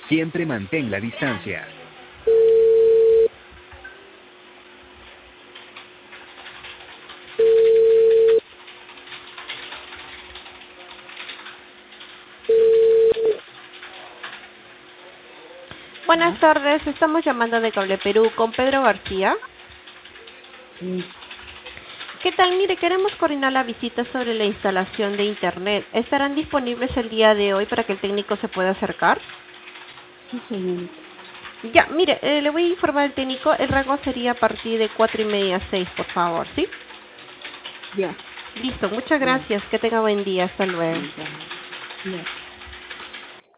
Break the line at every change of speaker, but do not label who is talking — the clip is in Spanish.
Siempre mantén la distancia.
Buenas tardes, estamos llamando de Cable Perú con Pedro García. ¿Qué tal? Mire, queremos coordinar la visita sobre la instalación de internet. ¿Estarán disponibles el día de hoy para que el técnico se pueda acercar?
Sí, señorita.
Ya, mire, le voy a informar al técnico. El rango sería a partir de 4:30 a 6, por favor, ¿sí?
Ya,
Listo, muchas
ya,
gracias. Que tenga buen día. Hasta luego.
ya, ya.